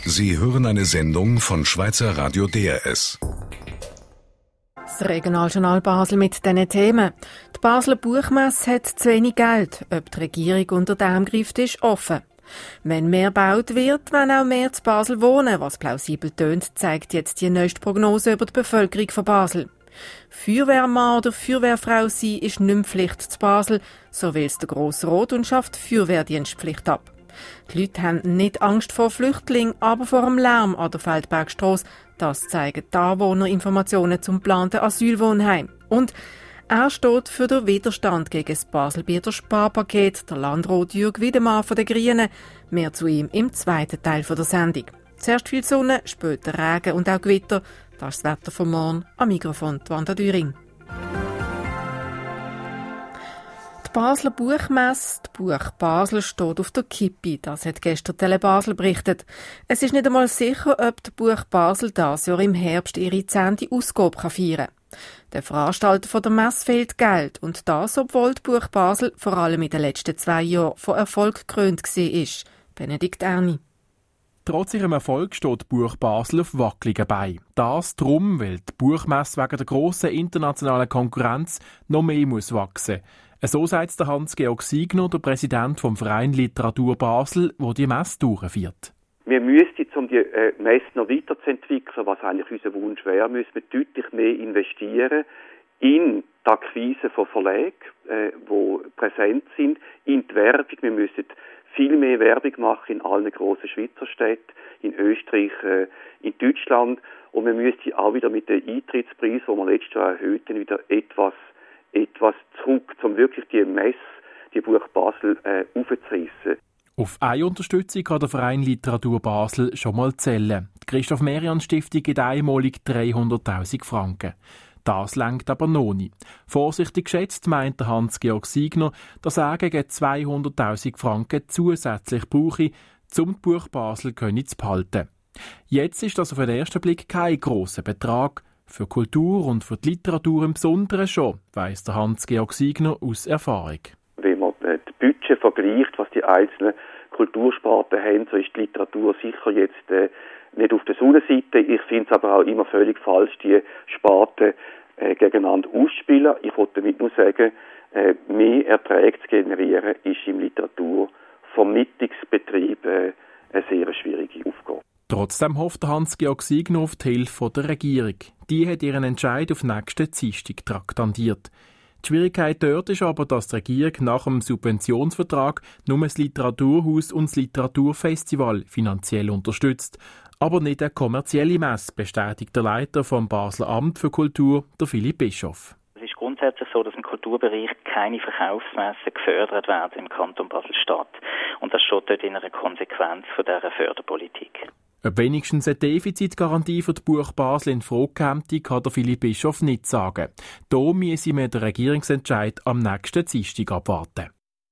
Sie hören eine Sendung von Schweizer Radio DRS. Das Regionaljournal Basel mit diesen Themen. Die Basler Buchmesse hat zu wenig Geld. Ob die Regierung unter dem greift, ist offen. Wenn mehr gebaut wird, wenn auch mehr zu Basel wohnen, was plausibel tönt, zeigt jetzt die neueste Prognose über die Bevölkerung von Basel. Feuerwehrmann oder Feuerwehrfrau sein ist nicht mehr Pflicht zu Basel, so will es der Grosse Rat und schafft Feuerwehrdienstpflicht ab. Die Leute haben nicht Angst vor Flüchtlingen, aber vor dem Lärm an der Feldbergstrasse. Das zeigen die Anwohnerinformationen zum geplanten Asylwohnheim. Und er steht für den Widerstand gegen das Baselbieter Sparpaket, der Landrat Jürg Wiedemann von den Grünen. Mehr zu ihm im zweiten Teil der Sendung. Zuerst viel Sonne, später Regen und auch Gewitter. Das ist das Wetter von morgen. Am Mikrofon Wanda Düring. Die Basler Buchmesse, das Buch Basel, steht auf der Kippe. Das hat gestern Tele Basel berichtet. Es ist nicht einmal sicher, ob das Buch Basel dieses Jahr im Herbst ihre 10. Ausgabe feiern kann. Der Veranstalter der Messe fehlt Geld. Und das, obwohl das Buch Basel vor allem in den letzten 2 Jahren von Erfolg gekrönt war. Benedikt Erni. Trotz ihrem Erfolg steht das Buch Basel auf wackeligen Beinen. Das darum, weil die Buchmesse wegen der grossen internationalen Konkurrenz noch mehr muss wachsen. So sagt der Hans-Georg Siegner, der Präsident vom Verein Literatur Basel, der die Messe durchführt. Wir müssten, um die Messe noch weiterzuentwickeln, was eigentlich unser Wunsch wäre, müssen wir deutlich mehr investieren in die Akquise von Verlagen, die präsent sind, in die Werbung. Wir müssen viel mehr Werbung machen in allen grossen Schweizer Städten, in Österreich, in Deutschland. Und wir müssten auch wieder mit den Eintrittspreisen, die wir letztes Jahr erhöhten, wieder etwas zurück, um wirklich die Messe, die Buch Basel, aufzureissen. Auf eine Unterstützung kann der Verein Literatur Basel schon mal zählen. Die Christoph-Merian-Stiftung gibt einmalig 300'000 Franken. Das reicht aber noch nicht. Vorsichtig geschätzt meint der Hans-Georg Siegner, dass er gegen 200'000 Franken zusätzlich brauche, um das Buch Basel zu behalten. Jetzt ist das auf den ersten Blick kein grosser Betrag. Für Kultur und für die Literatur im Besonderen schon, weiss der Hans-Georg Siegner aus Erfahrung. Wenn man das Budget vergleicht, was die einzelnen Kultursparten haben, so ist die Literatur sicher jetzt nicht auf der Sonnenseite. Ich finde es aber auch immer völlig falsch, die Sparten gegeneinander auszuspielen. Ich wollte damit nur sagen, mehr Erträge zu generieren, ist im Literaturvermittlungsbetrieb eine sehr schwierige Aufgabe. Trotzdem hofft Hans-Georg Siegner auf die Hilfe der Regierung. Die hat ihren Entscheid auf nächsten Dienstag traktandiert. Die Schwierigkeit dort ist aber, dass die Regierung nach dem Subventionsvertrag nur das Literaturhaus und das Literaturfestival finanziell unterstützt, aber nicht eine kommerzielle Messe, bestätigt der Leiter vom Basler Amt für Kultur, der Philipp Bischof. Es ist grundsätzlich so, dass im Kulturbereich keine Verkaufsmessen gefördert werden im Kanton Basel-Stadt. Und das steht dort in einer Konsequenz von dieser Förderpolitik. Ob wenigstens eine Defizitgarantie für das Buch Basel in Frage käme, kann der Philipp Bischof nicht sagen. Da müssen wir den Regierungsentscheid am nächsten Dienstag abwarten.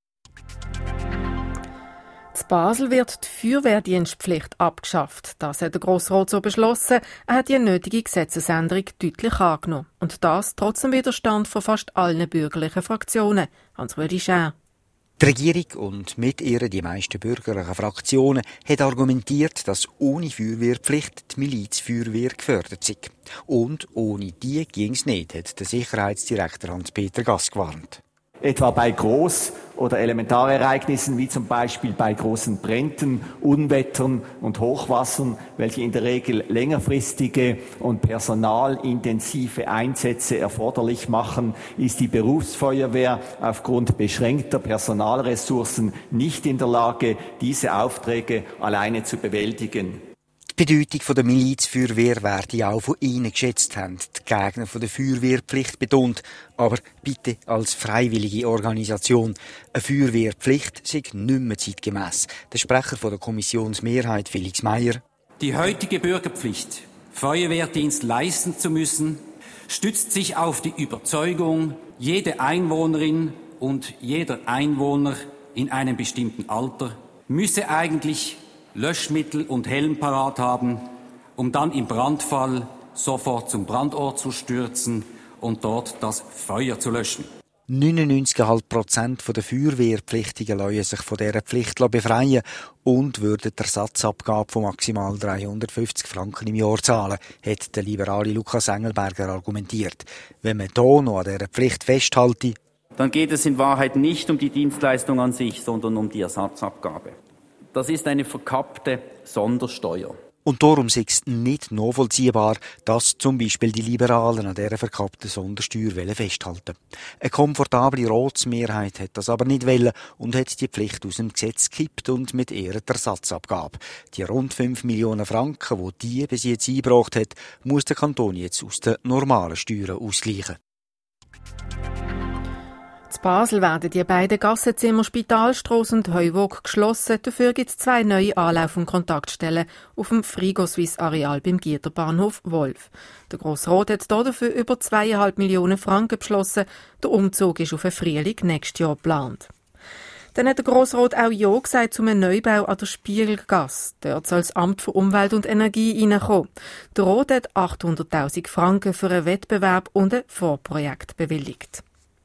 In Basel wird die Feuerwehrdienstpflicht abgeschafft. Das hat der Grossrat so beschlossen. Er hat die nötige Gesetzesänderung deutlich angenommen. Und das trotz dem Widerstand von fast allen bürgerlichen Fraktionen. Hans-Rudi Schär. Die Regierung und mit ihr die meisten bürgerlichen Fraktionen haben argumentiert, dass ohne Feuerwehrpflicht die Milizfeuerwehr gefördert sei. Und ohne die ging es nicht, hat der Sicherheitsdirektor Hans-Peter Gass gewarnt. Etwa bei Groß- oder Elementarereignissen wie zum Beispiel bei großen Bränden, Unwettern und Hochwassern, welche in der Regel längerfristige und personalintensive Einsätze erforderlich machen, ist die Berufsfeuerwehr aufgrund beschränkter Personalressourcen nicht in der Lage, diese Aufträge alleine zu bewältigen. Die Bedeutung der Milizfeuerwehr werde auch von Ihnen geschätzt, haben die Gegner der Feuerwehrpflicht betont. Aber bitte als freiwillige Organisation. Eine Feuerwehrpflicht sei nicht mehr zeitgemäss. Der Sprecher der Kommissionsmehrheit, Felix Meyer. Die heutige Bürgerpflicht, Feuerwehrdienst leisten zu müssen, stützt sich auf die Überzeugung, jede Einwohnerin und jeder Einwohner in einem bestimmten Alter müsse eigentlich Löschmittel und Helm parat haben, um dann im Brandfall sofort zum Brandort zu stürzen und dort das Feuer zu löschen. 99,5% der Feuerwehrpflichtigen lassen sich von dieser Pflicht befreien und würden die Ersatzabgabe von maximal 350 Franken im Jahr zahlen, hat der liberale Lukas Engelberger argumentiert. Wenn man hier noch an dieser Pflicht festhalte, dann geht es in Wahrheit nicht um die Dienstleistung an sich, sondern um die Ersatzabgabe. Das ist eine verkappte Sondersteuer. Und darum sei es nicht nachvollziehbar, dass zum Beispiel die Liberalen an dieser verkappten Sondersteuer festhalten wollen. Eine komfortable Ratsmehrheit hat das aber nicht wollen und hat die Pflicht aus dem Gesetz gekippt und mit ihr die Ersatzabgabe. Die rund 5 Millionen Franken, die bis jetzt eingebracht hat, muss der Kanton jetzt aus den normalen Steuern ausgleichen. In Basel werden die beiden Gassenzimmer Spitalstrasse und Heuwog geschlossen. Dafür gibt es 2 neue Anlauf- und Kontaktstellen auf dem Frigoswiss-Areal beim Gieterbahnhof Wolf. Der Grossrat hat dafür über 2,5 Millionen Franken beschlossen. Der Umzug ist auf den Frühling nächstes Jahr geplant. Dann hat der Grossrat auch Ja gesagt zu einem Neubau an der Spiegelgasse. Dort soll das Amt für Umwelt und Energie reinkommen. Der Rat hat 800'000 Franken für einen Wettbewerb und ein Vorprojekt bewilligt.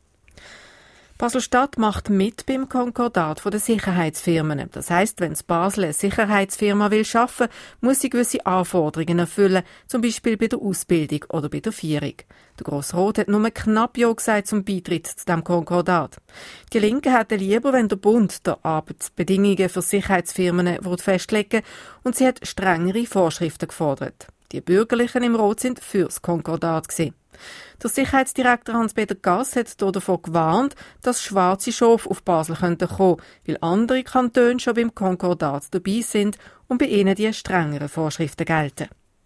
Basel-Stadt macht mit beim Konkordat der Sicherheitsfirmen. Das heisst, wenn Basel eine Sicherheitsfirma will schaffen, muss sie gewisse Anforderungen erfüllen, zum Beispiel bei der Ausbildung oder bei der Führung. Der Grossrat hat nur knapp Ja gesagt zum Beitritt zu diesem Konkordat. Die Linke hätte lieber, wenn der Bund die Arbeitsbedingungen für Sicherheitsfirmen festlegen und sie hat strengere Vorschriften gefordert. Die Bürgerlichen im Rat sind fürs Konkordat gewesen. Der Sicherheitsdirektor Hans-Peter Gass hat davon gewarnt, dass schwarze Schafe auf Basel kommen könnten, weil andere Kantone schon beim Konkordat dabei sind und bei ihnen die strengeren Vorschriften gelten.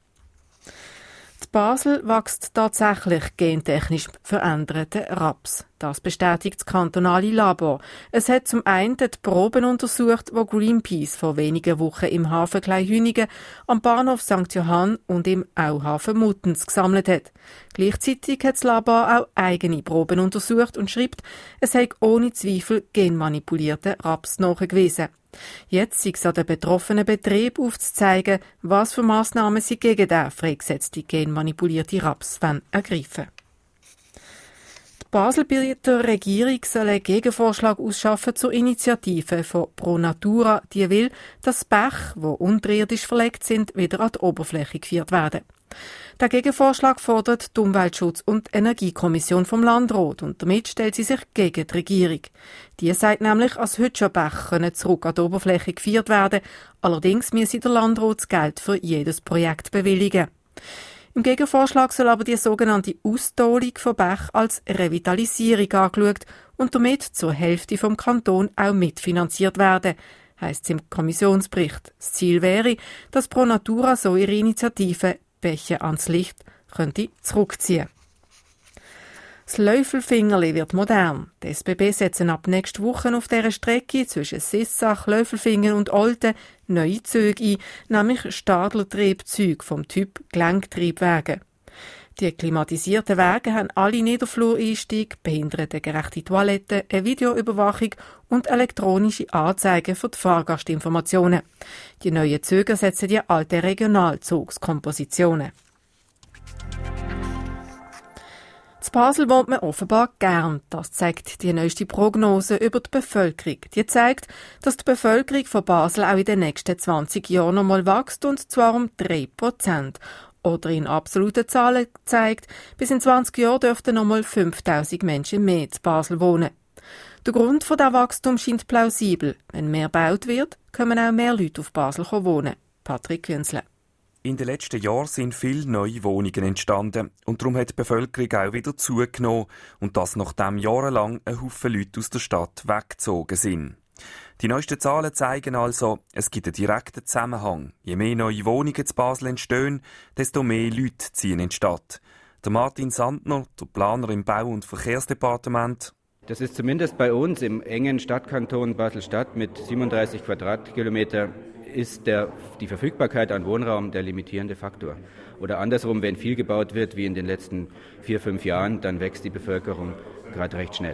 In Basel wächst tatsächlich gentechnisch veränderter Raps. Das bestätigt das kantonale Labor. Es hat zum einen die Proben untersucht, die Greenpeace vor wenigen Wochen im Hafen Kleinhünigen, am Bahnhof St. Johann und im Auhafen Muttens gesammelt hat. Gleichzeitig hat das Labor auch eigene Proben untersucht und schreibt, es sei ohne Zweifel genmanipulierten Raps nachgewiesen. Jetzt sei es an den betroffenen Betrieb aufzuzeigen, was für Massnahmen sie gegen den freigesetzte genmanipulierte Raps ergreifen. Die Basel-Bieter Regierung soll einen Gegenvorschlag ausschaffen zur Initiative von Pro Natura, die will, dass Bäche, die unterirdisch verlegt sind, wieder an die Oberfläche geführt werden. Der Gegenvorschlag fordert die Umweltschutz- und Energiekommission vom Landrat und damit stellt sie sich gegen die Regierung. Die sagt nämlich, als heute schon Bäche zurück an die Oberfläche geführt werden, allerdings müsse der Landrat das Geld für jedes Projekt bewilligen. Im Gegenvorschlag soll aber die sogenannte Ausdohlung von Bächen als Revitalisierung angeschaut und damit zur Hälfte vom Kanton auch mitfinanziert werden, heisst es im Kommissionsbericht. Das Ziel wäre, dass Pro Natura so ihre Initiative Bäche ans Licht könnte zurückziehen. Das Löffelfingerli wird modern. Die SBB setzen ab nächster Woche auf dieser Strecke zwischen Sissach, Löffelfingen und Olten neue Züge ein, nämlich Stadler-Triebzüge vom Typ Gelenktriebwagen. Die klimatisierten Wagen haben alle Niederflureinstieg, behindertengerechte Toiletten, eine Videoüberwachung und elektronische Anzeigen für die Fahrgastinformationen. Die neuen Züge ersetzen die alten Regionalzugskompositionen. In Basel wohnt man offenbar gern. Das zeigt die neueste Prognose über die Bevölkerung. Die zeigt, dass die Bevölkerung von Basel auch in den nächsten 20 Jahren noch mal wächst, und zwar um 3%. Oder in absoluten Zahlen zeigt, bis in 20 Jahren dürften noch mal 5'000 Menschen mehr in Basel wohnen. Der Grund für dieses Wachstum scheint plausibel. Wenn mehr gebaut wird, können auch mehr Leute auf Basel wohnen. Patrick Künzle. In den letzten Jahren sind viele neue Wohnungen entstanden und darum hat die Bevölkerung auch wieder zugenommen, und das nachdem jahrelang ein Haufen Leute aus der Stadt weggezogen sind. Die neuesten Zahlen zeigen also, es gibt einen direkten Zusammenhang. Je mehr neue Wohnungen zu Basel entstehen, desto mehr Leute ziehen in die Stadt. Der Martin Sandner, der Planer im Bau- und Verkehrsdepartement. Das ist zumindest bei uns im engen Stadtkanton Basel-Stadt mit 37 Quadratkilometer ist die Verfügbarkeit an Wohnraum der limitierende Faktor. Oder andersrum, wenn viel gebaut wird, wie in den letzten 4-5 Jahren, dann wächst die Bevölkerung gerade recht schnell.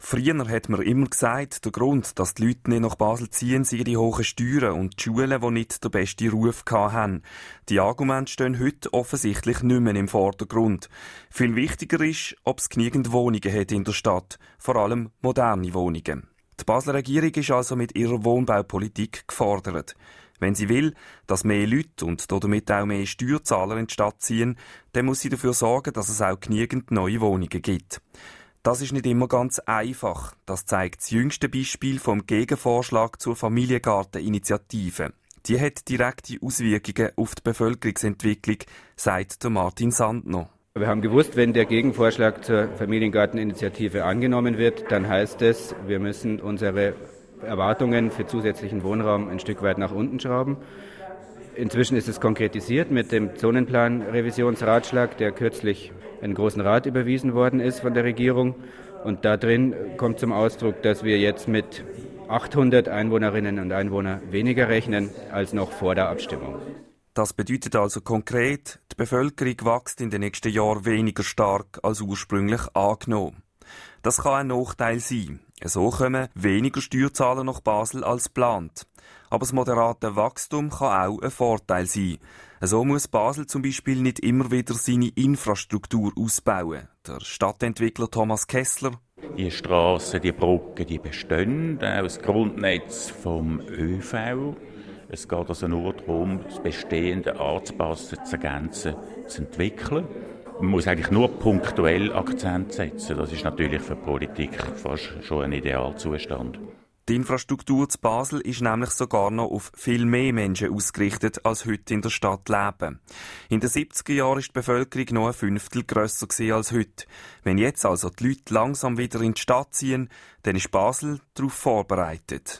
Früher hat man immer gesagt, der Grund, dass die Leute nicht nach Basel ziehen, sind die hohen Steuern und die Schulen, die nicht den besten Ruf hatten. Die Argumente stehen heute offensichtlich nicht mehr im Vordergrund. Viel wichtiger ist, ob es genügend Wohnungen hat in der Stadt, vor allem moderne Wohnungen. Die Basler Regierung ist also mit ihrer Wohnbaupolitik gefordert. Wenn sie will, dass mehr Leute und damit auch mehr Steuerzahler in die Stadt ziehen, dann muss sie dafür sorgen, dass es auch genügend neue Wohnungen gibt. Das ist nicht immer ganz einfach. Das zeigt das jüngste Beispiel vom Gegenvorschlag zur Familiengarteninitiative. Die hat direkte Auswirkungen auf die Bevölkerungsentwicklung, sagt Martin Sandner. Wir haben gewusst, wenn der Gegenvorschlag zur Familiengarteninitiative angenommen wird, dann heißt es, wir müssen unsere Erwartungen für zusätzlichen Wohnraum ein Stück weit nach unten schrauben. Inzwischen ist es konkretisiert mit dem Zonenplan-Revisionsratschlag, der kürzlich in den Großen Rat überwiesen worden ist von der Regierung. Und da drin kommt zum Ausdruck, dass wir jetzt mit 800 Einwohnerinnen und Einwohnern weniger rechnen als noch vor der Abstimmung. Das bedeutet also konkret, die Bevölkerung wächst in den nächsten Jahren weniger stark als ursprünglich angenommen. Das kann ein Nachteil sein. So kommen weniger Steuerzahler nach Basel als geplant. Aber das moderate Wachstum kann auch ein Vorteil sein. So muss Basel zum Beispiel nicht immer wieder seine Infrastruktur ausbauen. Der Stadtentwickler Thomas Kessler: Die Strassen, die Brücken, die bestehen, auch das Grundnetz vom ÖV. Es geht also nur darum, das Bestehende anzupassen, zu ergänzen, zu entwickeln. Man muss eigentlich nur punktuell Akzent setzen. Das ist natürlich für die Politik fast schon ein Idealzustand. Die Infrastruktur zu Basel ist nämlich sogar noch auf viel mehr Menschen ausgerichtet, als heute in der Stadt leben. In den 70er Jahren war die Bevölkerung noch ein Fünftel grösser als heute. Wenn jetzt also die Leute langsam wieder in die Stadt ziehen, dann ist Basel darauf vorbereitet.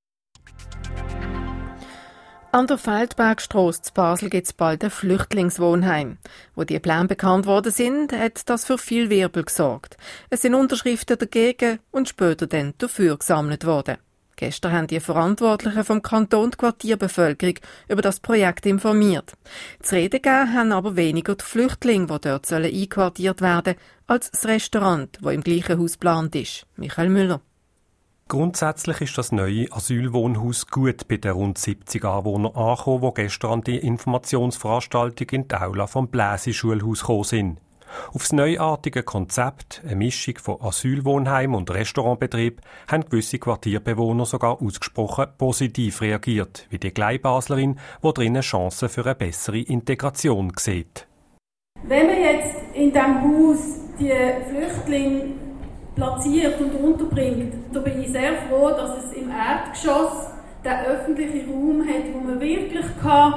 An der Feldbergstrasse zu Basel gibt es bald ein Flüchtlingswohnheim. Wo die Pläne bekannt worden sind, hat das für viel Wirbel gesorgt. Es sind Unterschriften dagegen und später dann dafür gesammelt worden. Gestern haben die Verantwortlichen vom Kanton die Quartierbevölkerung über das Projekt informiert. Zu reden gegeben haben aber weniger die Flüchtlinge, die dort einquartiert werden sollen, als das Restaurant, das im gleichen Haus geplant ist. Michael Müller. Grundsätzlich ist das neue Asylwohnhaus gut bei den rund 70 Anwohnern angekommen, die gestern an die Informationsveranstaltung in die Aula vom Bläsi-Schulhaus gekommen sind. Auf das neuartige Konzept, eine Mischung von Asylwohnheim und Restaurantbetrieb, haben gewisse Quartierbewohner sogar ausgesprochen positiv reagiert, wie die Gleibaslerin, die drinnen Chancen für eine bessere Integration sieht. Wenn man jetzt in diesem Haus die Flüchtlinge platziert und unterbringt, da bin ich sehr froh, dass es im Erdgeschoss den öffentlichen Raum hat, wo man wirklich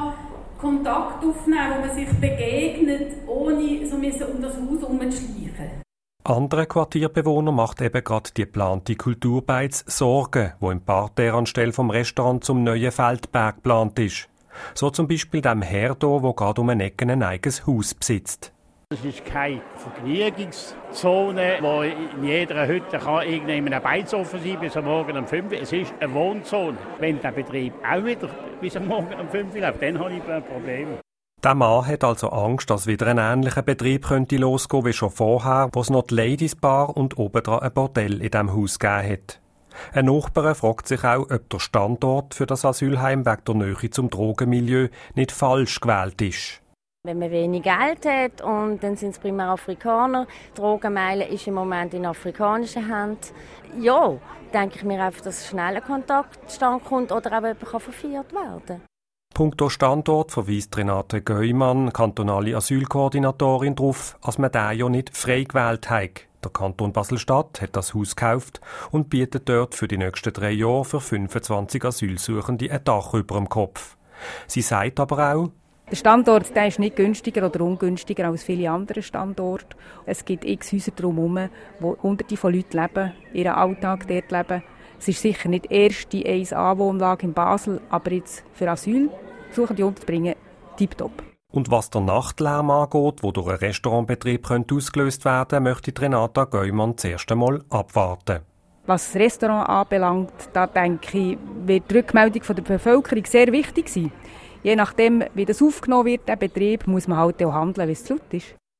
Kontakt aufnehmen kann, wo man sich begegnet, ohne so um das Haus herumzuschleichen. Anderen Quartierbewohnern macht eben gerade die geplante Kulturbeiz Sorgen, wo im Parterre anstelle vom Restaurant zum neuen Feldberg geplant ist. So zum Beispiel dem Herr hier, der gerade um eine Ecke ein eigenes Haus besitzt. Es ist keine Vergnügungszone, wo in jeder Hütte irgendein Beizofen sein bis am Morgen um 5 Uhr. Es ist eine Wohnzone. Wenn der Betrieb auch wieder bis am Morgen um 5 Uhr läuft, dann habe ich ein Problem. Der Mann hat also Angst, dass wieder ein ähnlicher Betrieb könnte losgehen wie schon vorher, wo es noch die Ladies Bar und obendran ein Bordell in diesem Haus gegeben hat. Ein Nachbar fragt sich auch, ob der Standort für das Asylheim wegen der Nähe zum Drogenmilieu nicht falsch gewählt ist. Wenn man wenig Geld hat und dann sind es primär Afrikaner, die Drogenmeile ist im Moment in afrikanischen Händen. Ja, denke ich mir einfach, dass schnell ein Kontakt zustande kommt oder auch jemand verführt werden kann. Punkto Standort verweist Renate Geumann, kantonale Asylkoordinatorin, darauf, dass man den ja nicht frei gewählt hat. Der Kanton Basel-Stadt hat das Haus gekauft und bietet dort für die nächsten 3 Jahre für 25 Asylsuchende ein Dach über dem Kopf. Sie sagt aber auch, der Standort der ist nicht günstiger oder ungünstiger als viele andere Standorte. Es gibt x Häuser drumherum, wo Hunderte von Leuten leben, ihren Alltag dort leben. Es ist sicher nicht erst die 1A-Wohnlage in Basel, aber jetzt für Asylsuchende unterzubringen, tipptopp. Und was der Nachtlärm angeht, wo durch einen Restaurantbetrieb ausgelöst werden könnte, möchte Renata Geumann zuerst einmal abwarten. Was das Restaurant anbelangt, da denke ich, wird die Rückmeldung von der Bevölkerung sehr wichtig sein. Je nachdem, wie das aufgenommen wird, der Betrieb, muss man halt auch handeln, wie es laut ist.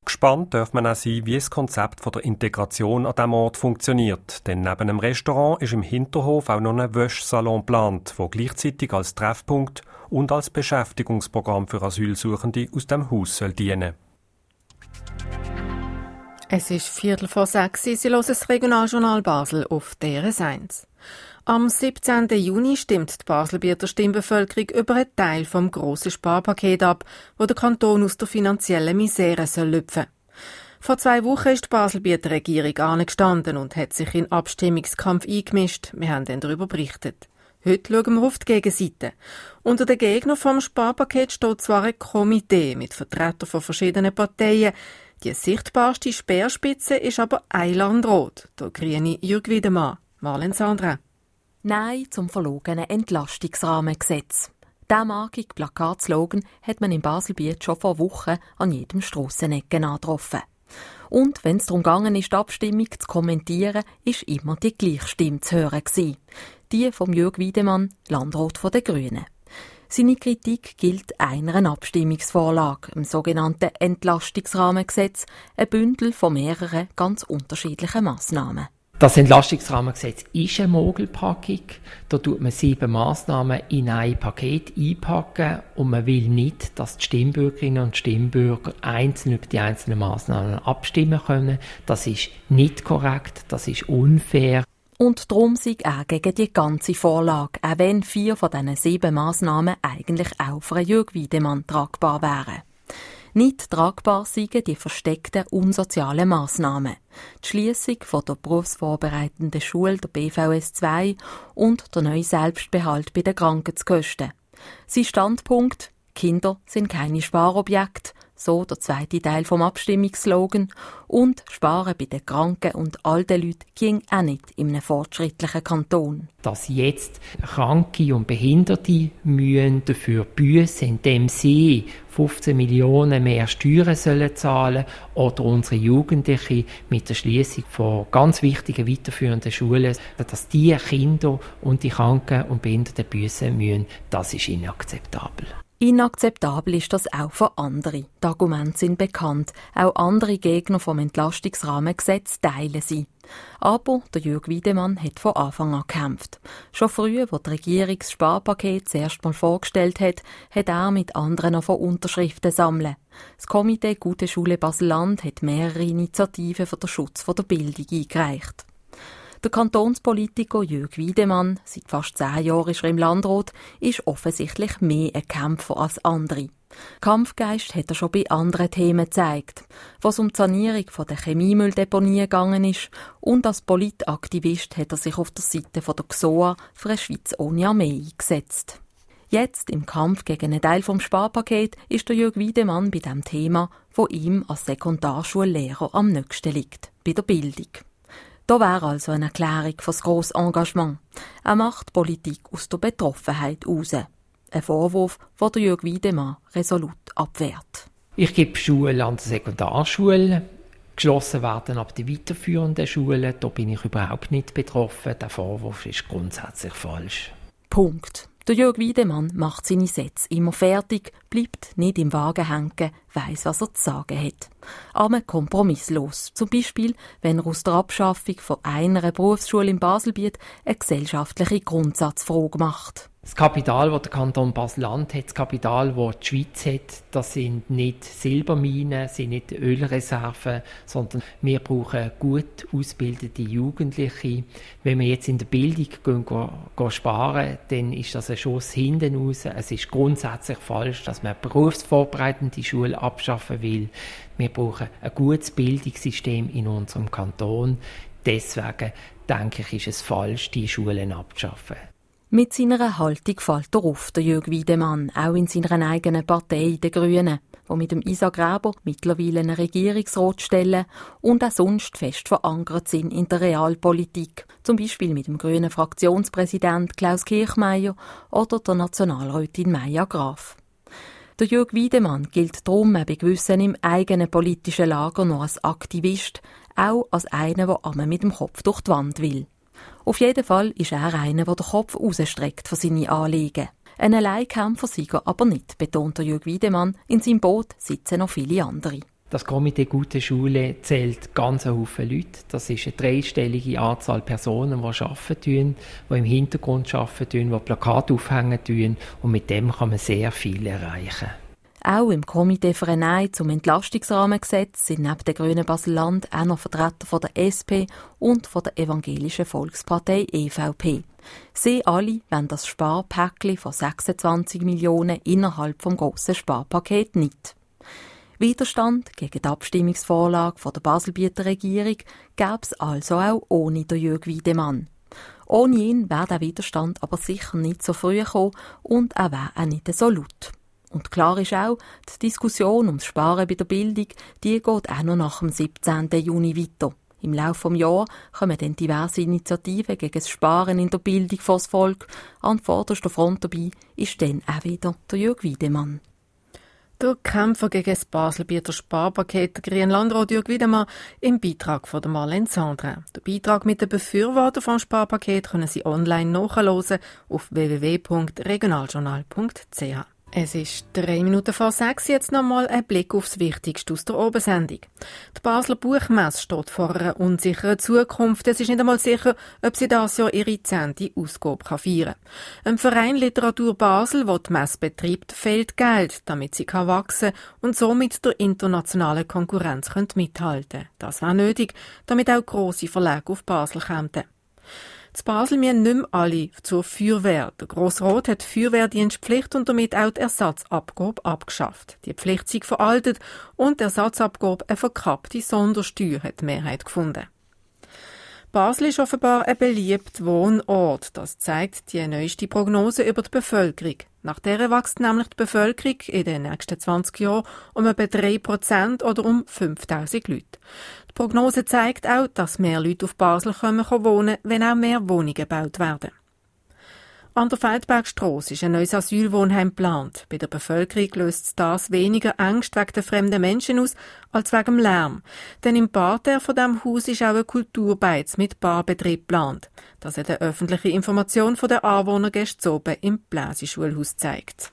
Gespannt darf man auch sein, wie das Konzept von der Integration an diesem Ort funktioniert. Denn neben einem Restaurant ist im Hinterhof auch noch ein Wäschsalon geplant, der gleichzeitig als Treffpunkt und als Beschäftigungsprogramm für Asylsuchende aus dem Haus dienen soll. Es ist 5:45. Sie hören das Regionaljournal Basel auf DRS1. Am 17. Juni stimmt die Baselbieter Stimmbevölkerung über einen Teil vom grossen Sparpaket ab, wo der Kanton aus der finanziellen Misere lüpfen soll. Vor 2 Wochen ist die Baselbieter Regierung angestanden und hat sich in den Abstimmungskampf eingemischt. Wir haben dann darüber berichtet. Heute schauen wir auf die Gegenseite. Unter den Gegnern vom Sparpaket steht zwar ein Komitee mit Vertretern von verschiedenen Parteien. Die sichtbarste Speerspitze ist aber ein Landrat, der grüne Jürg Wiedemann. Marlene Sandra. Nein zum verlogenen Entlastungsrahmengesetz. Diesen magigen Plakatslogan hat man in Baselbiet schon vor Wochen an jedem Strassenecke angetroffen. Und wenn es darum gegangen ist, die Abstimmung zu kommentieren, ist immer die gleiche Stimme zu hören gewesen. Die von Jürg Wiedemann, Landrat der Grünen. Seine Kritik gilt einer Abstimmungsvorlage, dem sogenannten Entlastungsrahmengesetz, ein Bündel von mehreren ganz unterschiedlichen Massnahmen. Das Entlastungsrahmengesetz ist eine Mogelpackung. Da tut man 7 Massnahmen in ein Paket einpacken und man will nicht, dass die Stimmbürgerinnen und Stimmbürger einzeln über die einzelnen Massnahmen abstimmen können. Das ist nicht korrekt, das ist unfair. Und darum sei auch gegen die ganze Vorlage, auch wenn 4 von diesen 7 Massnahmen eigentlich auch für Jürg Wiedemann tragbar wären. Nicht tragbar seien die versteckten unsozialen Massnahmen. Die Schliessung von der berufsvorbereitenden Schule, der BVS 2 und der neue Selbstbehalt bei den Krankenkosten. Sein Standpunkt: Kinder sind keine Sparobjekte, so der zweite Teil vom Abstimmungsslogan. Und Sparen bei den Kranken und alten Leuten ging auch nicht in einem fortschrittlichen Kanton. Dass jetzt Kranke und Behinderte müssen dafür büssen, indem sie 15 Millionen mehr Steuern zahlen sollen, oder unsere Jugendlichen mit der Schliessung von ganz wichtigen weiterführenden Schulen, dass die Kinder und die Kranken und Behinderten büssen müssen, das ist inakzeptabel. Inakzeptabel ist das auch für andere. Die Argumente sind bekannt. Auch andere Gegner vom Entlastungsrahmengesetz teilen sie. Aber der Jürg Wiedemann hat von Anfang an gekämpft. Schon früh, als die Regierung das Sparpaket zuerst mal vorgestellt hat er mit anderen noch von Unterschriften sammeln. Das Komitee Gute Schule Basel-Land hat mehrere Initiativen für den Schutz der Bildung eingereicht. Der Kantonspolitiker Jürg Wiedemann, seit fast 10 Jahren ist er im Landrat, ist offensichtlich mehr ein Kämpfer als andere. Kampfgeist hat er schon bei anderen Themen gezeigt, was um die Sanierung der Chemiemülldeponie gegangen ist, und als Politaktivist hat er sich auf der Seite der XOA für eine Schweiz ohne Armee eingesetzt. Jetzt, im Kampf gegen einen Teil vom Sparpaket, ist der Jürg Wiedemann bei dem Thema, wo ihm als Sekundarschullehrer am nächsten liegt, bei der Bildung. Da wäre also eine Erklärung für das grosse Engagement. Er macht Politik aus der Betroffenheit heraus. Ein Vorwurf, den der Jürg Wiedemann resolut abwehrt. Ich gebe Schulen an der Sekundarschule. Geschlossen werden aber die weiterführenden Schulen. Da bin ich überhaupt nicht betroffen. Der Vorwurf ist grundsätzlich falsch. Punkt. Der Jürg Wiedemann macht seine Sätze immer fertig, bleibt nicht im Wagen hängen, weiss, was er zu sagen hat. Aber kompromisslos. Zum Beispiel, wenn er aus der Abschaffung von einer Berufsschule in Baselbiet eine gesellschaftliche Grundsatzfrage macht. Das Kapital, das der Kanton Basel-Land hat, das Kapital, das die Schweiz hat, das sind nicht Silberminen, sind nicht Ölreserven, sondern wir brauchen gut ausgebildete Jugendliche. Wenn wir jetzt in der Bildung gehen sparen, dann ist das ein Schuss hinten raus. Es ist grundsätzlich falsch, dass man berufsvorbereitende Schule abschaffen will. Wir brauchen ein gutes Bildungssystem in unserem Kanton. Deswegen denke ich, ist es falsch, die Schulen abzuschaffen. Mit seiner Haltung fällt er auf, der Jürg Wiedemann, auch in seiner eigenen Partei, den Grünen, die mit dem Isa Graber mittlerweile einen Regierungsrat stellen und auch sonst fest verankert sind in der Realpolitik, zum Beispiel mit dem grünen Fraktionspräsident Klaus Kirchmeier oder der Nationalrätin Maja Graf. Der Jürg Wiedemann gilt darum bei gewissen im eigenen politischen Lager noch als Aktivist, auch als einer, der einmal mit dem Kopf durch die Wand will. Auf jeden Fall ist er einer, der den Kopf rausstreckt für seine Anliegen. Ein Alleinkämpfer sei er aber nicht, betont der Jürg Wiedemann. In seinem Boot sitzen noch viele andere. Das Komitee Gute Schule zählt ganz einen Haufen Leute. Das ist eine dreistellige Anzahl Personen, die arbeiten, die im Hintergrund arbeiten, die Plakate aufhängen. Und mit dem kann man sehr viel erreichen. Auch im Komitee für ein Nein zum Entlastungsrahmengesetz sind neben den Grünen Basel-Land auch noch Vertreter von der SP und von der Evangelischen Volkspartei EVP. Sie alle wollen das Sparpäckchen von 26 Millionen innerhalb des grossen Sparpakets nicht. Widerstand gegen die Abstimmungsvorlage von der Baselbieter Regierung gäbe es also auch ohne den Jürg Wiedemann. Ohne ihn wäre der Widerstand aber sicher nicht so früh gekommen und er wäre auch nicht so laut. Und klar ist auch, die Diskussion ums Sparen bei der Bildung, die geht auch noch nach dem 17. Juni weiter. Im Laufe des Jahres kommen dann diverse Initiativen gegen das Sparen in der Bildung vor das Volk. An vorderster Front dabei ist dann auch wieder der Jürg Wiedemann. Der Kämpfer gegen das Baselbieter Sparpaket, der grüne Landrat Jürg Wiedemann, im Beitrag von Marlene Sandra. Den Beitrag mit den Befürwortern vom Sparpaket können Sie online nachhören auf www.regionaljournal.ch. Es ist 3 Minuten vor 6, jetzt nochmal ein Blick aufs Wichtigste aus der Obersendung. Die Basler Buchmesse steht vor einer unsicheren Zukunft. Es ist nicht einmal sicher, ob sie dieses Jahr ihre 10. Ausgabe feiern kann. Im Verein Literatur Basel, der die Messe betreibt, fehlt Geld, damit sie wachsen kann und somit der internationalen Konkurrenz mithalten können. Das wäre nötig, damit auch grosse Verlage auf Basel kommen. In Basel müssen nicht mehr alle zur Feuerwehr. Der Grossrat hat die Feuerwehrdienstpflicht und damit auch die Ersatzabgabe abgeschafft. Die Pflicht sei veraltet und die Ersatzabgabe eine verkappte Sondersteuer hat die Mehrheit gefunden. Basel ist offenbar ein beliebter Wohnort. Das zeigt die neueste Prognose über die Bevölkerung. Nach der wächst nämlich die Bevölkerung in den nächsten 20 Jahren um etwa 3% oder um 5000 Leute. Die Prognose zeigt auch, dass mehr Leute auf Basel wohnen, wenn auch mehr Wohnungen gebaut werden. An der Feldbergstrasse ist ein neues Asylwohnheim geplant. Bei der Bevölkerung löst das weniger Ängste wegen der fremden Menschen aus als wegen dem Lärm. Denn im Parterre von diesem Haus ist auch ein Kulturbeiz mit Barbetrieb geplant. Das hat eine öffentliche Information von den Anwohnern gestern oben im Bläsi-Schulhaus gezeigt.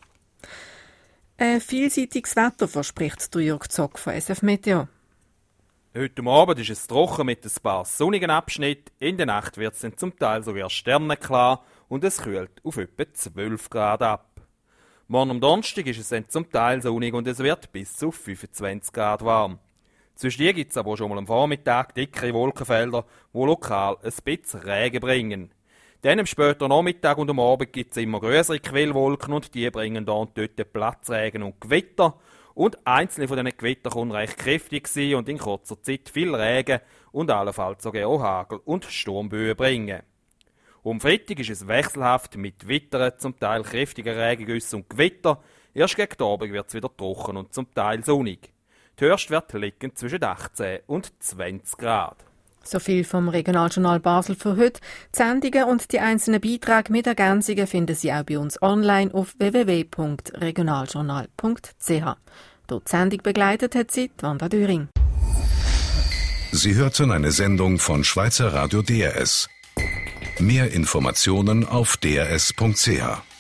Ein vielseitiges Wetter verspricht der Jürg Zock von SF Meteo. Heute Abend ist es trocken mit ein paar sonnigen Abschnitten. In der Nacht wird es dann zum Teil sogar sternenklar und es kühlt auf etwa 12 Grad ab. Morgen am Donnerstag ist es dann zum Teil sonnig und es wird bis zu 25 Grad warm. Zwischendurch gibt es aber schon mal am Vormittag dickere Wolkenfelder, die lokal ein bisschen Regen bringen. Dann am späten Nachmittag und am Abend gibt es immer größere Quellwolken und die bringen dann dort Platzregen und Gewitter. Und einzelne von diesen Gewittern können recht kräftig sein und in kurzer Zeit viel Regen und allenfalls sogar auch Hagel und Sturmböen bringen. Am Freitag ist es wechselhaft mit Wittern, zum Teil kräftigen Regengüssen und Gewitter. Erst gegen Abend wird es wieder trocken und zum Teil sonnig. Die Höchstwerte liegen zwischen 18 und 20 Grad. So viel vom Regionaljournal Basel für heute. Die Sendungen und die einzelnen Beiträge mit Ergänzungen finden Sie auch bei uns online auf www.regionaljournal.ch. Dort die Sendung begleitet hat sie Wanda Döring. Sie hörten eine Sendung von Schweizer Radio DRS. Mehr Informationen auf drs.ch.